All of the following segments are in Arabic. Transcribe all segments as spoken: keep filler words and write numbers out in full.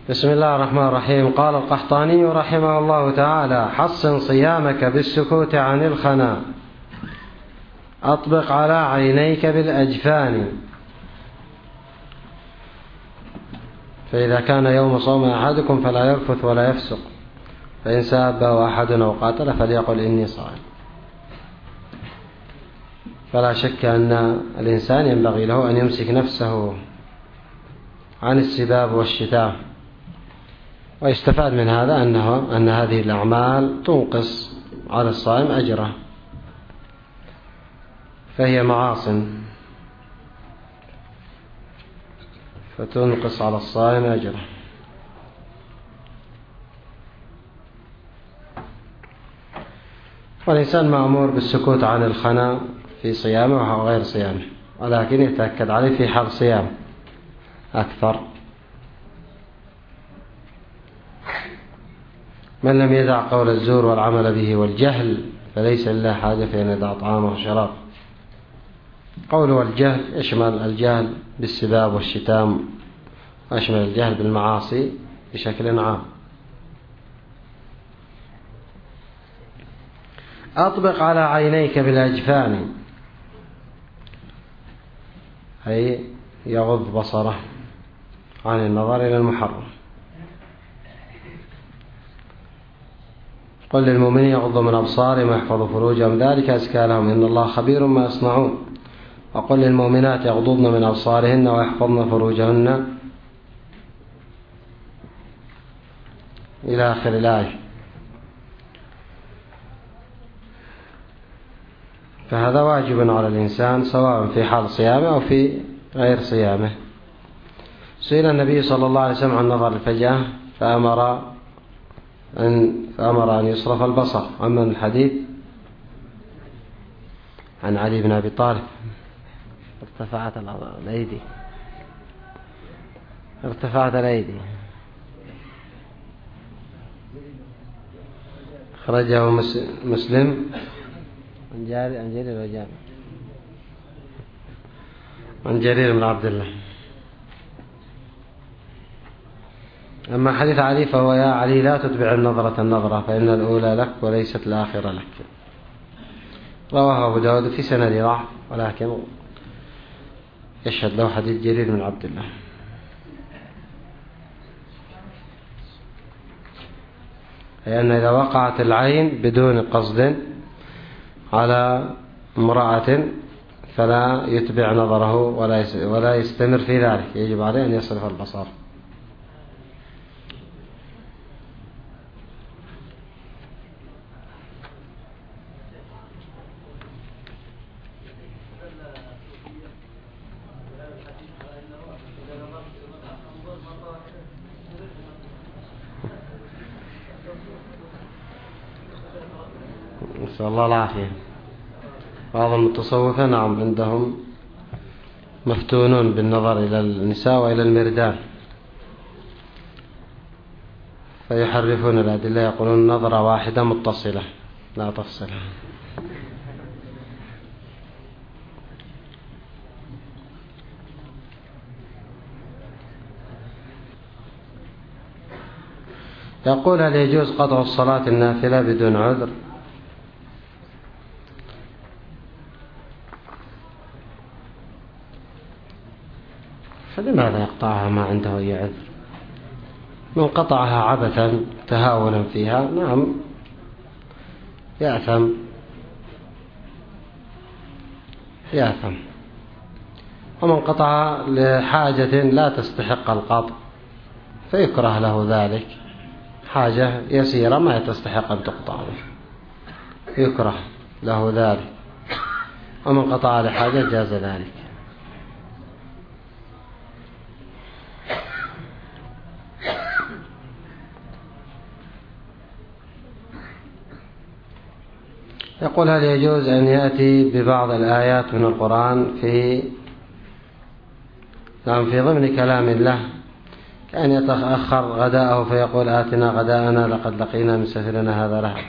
بسم الله الرحمن الرحيم. قال القحطاني رحمه الله تعالى: حصن صيامك بالسكوت عن الخنا، أطبق على عينيك بالأجفان. فإذا كان يوم صوم أحدكم فلا يرفث ولا يفسق، فإن سابه أحد أو قاتل فليقل إني صائم. فلا شك أن الإنسان ينبغي له أن يمسك نفسه عن السباب والشتام، ويستفاد من هذا أنه أن هذه الأعمال تنقص على الصائم أجره، فهي معاصٍ فتنقص على الصائم أجره. والإنسان مأمور بالسكوت عن الخنا في صيامه أو غير صيامه، ولكن يتأكد عليه في حال صيام أكثر. من لم يدع قول الزور والعمل به والجهل فليس لله حاجة في أن يدع طعامه وشرابه. قول والجهل يشمل الجهل بالسباب والشتام، ويشمل الجهل بالمعاصي بشكل عام. أطبق على عينيك بالأجفان، أي يغض بصره عن النظر إلى المحرم. قل للمؤمنين يغضوا من أبصارهم ويحفظوا فروجهم ذلك أزكى لهم إن الله خبير ما يصنعون. وقل للمؤمنات يغضضن من أبصارهن ويحفظن فروجهن إلى آخر الآية. فهذا واجب على الإنسان سواء في حال صيامه أو في غير صيامه. سئل النبي صلى الله عليه وسلم عن نظر الفجأة فأمر أن فأمر أن يصرف البصر. أما الحديث عن علي بن أبي طالب: ارتفعت الأيدي ارتفعت الأيدي خرجه مسلم عن جاري عن جرير وجابر عن جرير بن عبد الله. أما حديث علي فهو: يا علي لا تتبع النظرة النظرة فإن الأولى لك وليست الآخرة لك. رواه أبو داود في سند ضعف، ولكن يشهد له حديث جرير بن عبد الله. لأن إذا وقعت العين بدون قصد على امرأة فلا يتبع نظره ولا يستمر في ذلك، يجب عليه أن يصرف البصر. نسأل الله العافية. بعض المتصوفة نعم عندهم مفتونون بالنظر إلى النساء وإلى المردان، فيحرفون الأدلة، يقولون نظرة واحدة متصلة لا تفصل. يقول: هل يجوز قطع الصلاة النافلة بدون عذر؟ فلماذا يقطعها ما عنده أي عذر؟ من قطعها عبثا تهاونا فيها نعم يأثم يأثم ومن قطعها لحاجة لا تستحق القطع فيكره له ذلك، حاجة يسيرة ما تستحق أن تقطع يكره له ذلك. ومن قطع لحاجة جاز ذلك. يقول: هل يجوز أن يأتي ببعض الآيات من القرآن في نعم في ضمن كلام الله، كأن يتأخر غداءه فيقول: آتنا غداءنا لقد لقينا من سفرنا هذا لهب،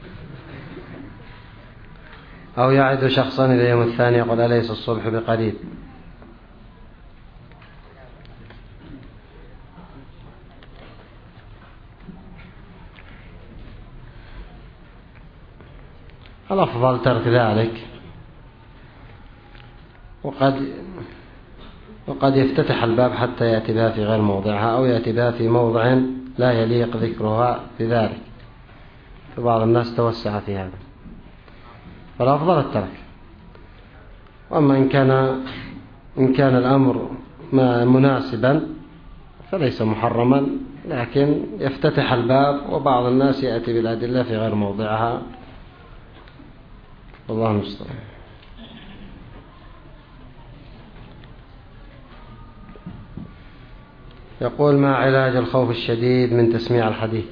أو يعد شخصا إلى يوم الثاني يقول: أليس الصبح بقريب. الأفضل ترك ذلك. وقد وقد يفتتح الباب حتى يأتي بها في غير موضعها، أو يأتي بها في موضع لا يليق ذكرها بذلك، فبعض الناس توسع في هذا، فالأفضل الترك. وأما إن كان إن كان الأمر مناسبا فليس محرما، لكن يفتتح الباب وبعض الناس يأتي بالأدلة في غير موضعها، والله المستعان. يقول: ما علاج الخوف الشديد من تسميع الحديث؟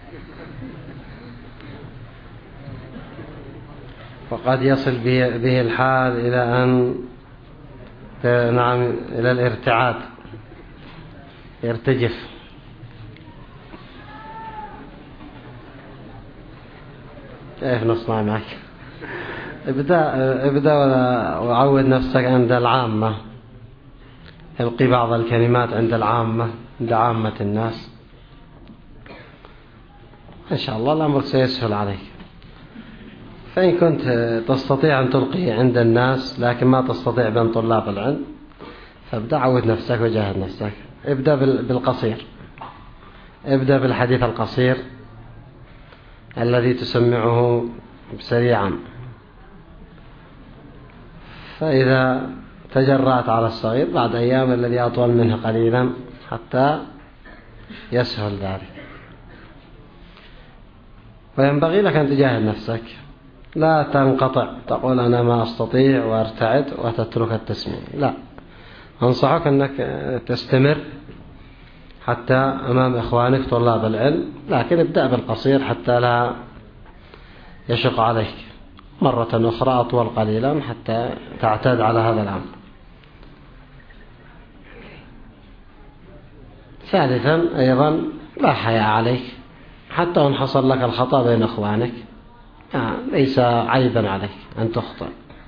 وقد يصل به الحال إلى أن نعم إلى الارتعاد، يرتجف. كيف نصنع معك؟ ابدأ ابدأ وعود نفسك عند العامة، القي بعض الكلمات عند العامة، عند عامة الناس، إن شاء الله الأمر سيسهل عليك. فإن كنت تستطيع أن تلقي عند الناس لكن ما تستطيع بين طلاب العلم، فابدأ عود نفسك وجاهد نفسك. ابدأ بالقصير، ابدأ بالحديث القصير الذي تسمعه سريعا، فإذا تجرأت على الصغير بعد أيام الذي أطول منه قليلا حتى يسهل ذلك. وينبغي لك أن تجاهد نفسك، لا تنقطع تقول أنا ما أستطيع وارتعد وتترك التسميع، لا، أنصحك أنك تستمر حتى أمام إخوانك طلاب العلم، لكن ابدأ بالقصير حتى لا يشق عليك، مرة أخرى أطول قليلا حتى تعتاد على هذا الأمر. ثالثا أيضا لا حياء عليك، حتى إن حصل لك الخطأ بين إخوانك ليس عيبا عليك أن تخطئ،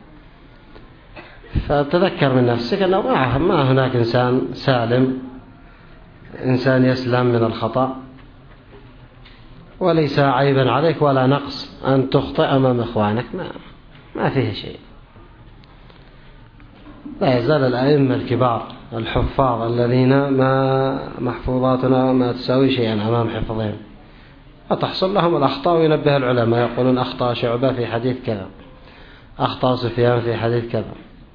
فتذكر من نفسك أنه ما هناك إنسان سالم، إنسان يسلم من الخطأ، وليس عيبا عليك ولا نقص أن تخطئ أمام إخوانك، ما, ما فيه شيء. لا يزال الأئمة الكبار الحفاظ الذين ما محفوظاتنا ما تساوي شيئا أمام حفظهم، وتحصل لهم الأخطاء، وينبه العلماء يقولون أخطأ شعبة في حديث كذا، أخطأ سفيان في حديث كذا.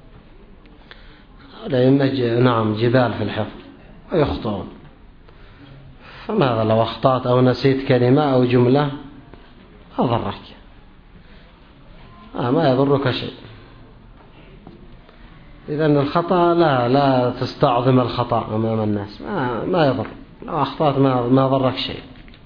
الأئمة نعم جبال في الحفظ ويخطئون، فماذا لو أخطأت أو نسيت كلمة أو جملة أضرك، آه ما يضرك شيء. إذن الخطأ لا لا تستعظم الخطأ أمام الناس، ما, ما يضر، لو أخطأت ما, ما ضرك شيء.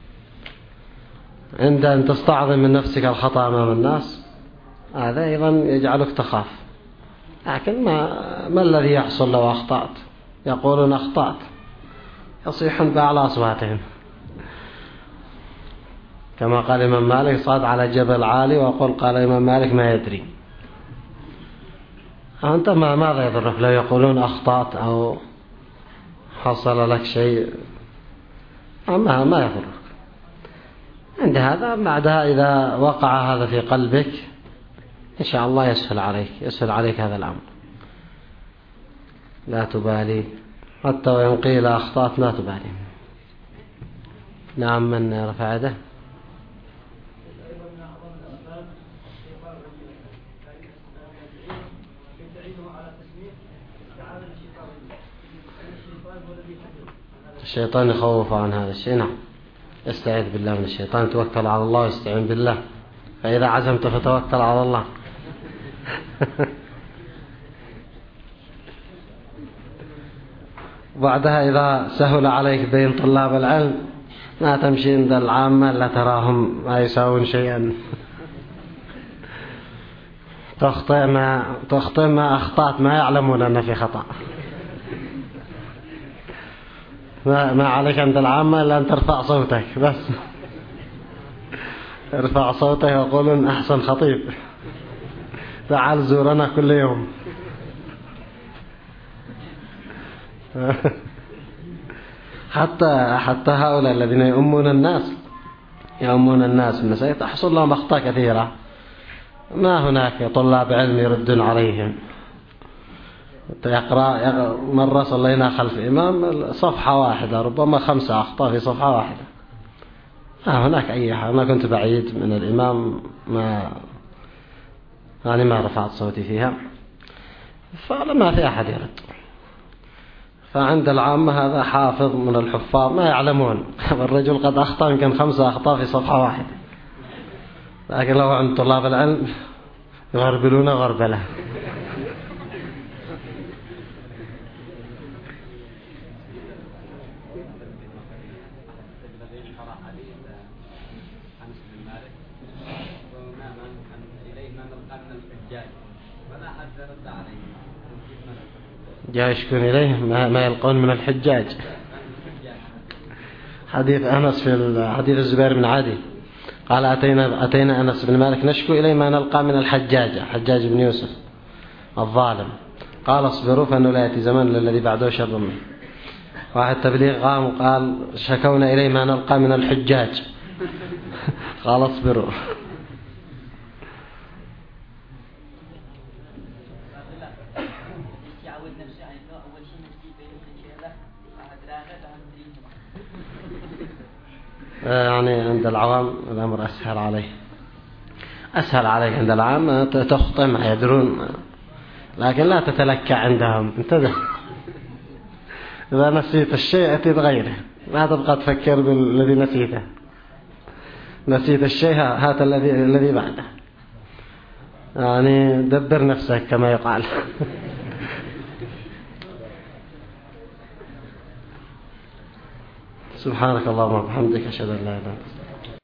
عند أن تستعظم من نفسك الخطأ أمام الناس هذا أيضا يجعلك تخاف. لكن ما, ما الذي يحصل لو أخطأت؟ يقولون أخطأت، يصيحون بأعلى أصواتهم، كما قال الإمام مالك: صعد على جبل عالي وقل قال الإمام مالك ما يدري. أنت ما ماذا يضرك لو يقولون أخطأت أو حصل لك شيء؟ ما ما يضرك. عند هذا بعدها إذا وقع هذا في قلبك إن شاء الله يسهل عليك، يسهل عليك هذا الأمر، لا تبالي، حتى وإن قيل أخطأت ما تبالي. نعم، من رفع يده؟ الشيطان يخوف عن هذا الشيء. نعم، استعيذ بالله من الشيطان، توكل على الله واستعين بالله، فإذا عزمت فتوكل على الله. بعدها إذا سهل عليك بين طلاب العلم ما تمشي عند العامة لا تراهم ما يساوون شيئا، تخطئ ما تخطئ ما أخطأت، ما يعلمون أن في خطأ. ما, ما عليك عند العامة إلا أن ترفع صوتك بس، ارفع صوتك وقولون أحسن خطيب، تعال زورنا كل يوم. حتى حتى هؤلاء الذين يؤمون الناس يؤمون الناس من سيئة تحصل لهم أخطاء كثيرة، ما هناك طلاب علم يردون عليهم. يقرأ مرة صلينا خلف إمام صفحة واحدة ربما خمسة أخطاء في صفحة واحدة. ما هناك أي حاجة. ما كنت بعيد من الإمام، ما يعني ما رفعت صوتي فيها، فلما في أحد يرد. فعند العامة هذا حافظ من الحفاظ ما يعلمون الرجل قد أخطأ يمكن خمسة أخطاء في صفحة واحدة، لكن لو عند طلاب العلم يغربلون غربلة. جاء يشكون إليه ما يلقون من الحجاج. حديث أنس في حديث الزبير بن عادي قال أتينا, أتينا أنس بن مالك نشكو إليه ما نلقى من الحجاج، حجاج بن يوسف الظالم. قال اصبروا فأنه لا يأتي زمان للذي بعده شر منه. واحد تبليغ قام وقال شكونا إليه ما نلقى من الحجاج قال اصبروا. يعني عند العوام الأمر أسهل عليه، أسهل عليك عند العام تخطئ ما يدرون، لكن لا تتلكى عندهم. انتبه، إذا نسيت الشيء أتي بغيره، لا تبقى تفكر بالذي نسيته. نسيت الشيء هات الذي الذي بعده، يعني دبر نفسك كما يقال. سبحانك اللهم وبحمدك أشهد أن لا إله إلا أنت.